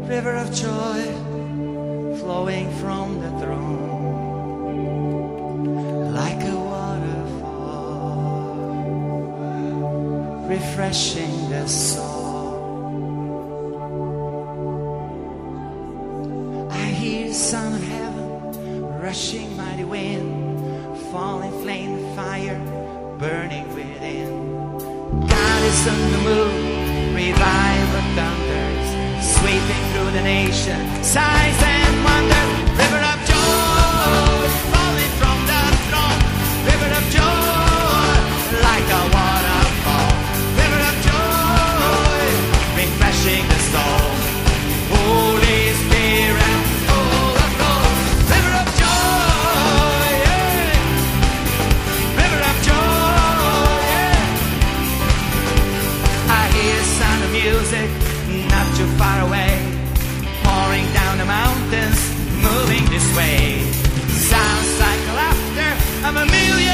river of joy flowing from the throne, like a waterfall, refreshing the soul. I hear the sound of heaven, rushing mighty wind, falling flame of fire, burning within. God is on the move, revival thunders, sweeping through the nation, signs and wonders. River of joy, falling from the throne. River of joy, like a waterfall. River of joy, refreshing the soul. Holy Spirit, overflow. River of joy, yeah. River of joy, yeah. I hear the sound of music, not too far away, pouring down the mountains, moving this way. Sounds like laughter of a million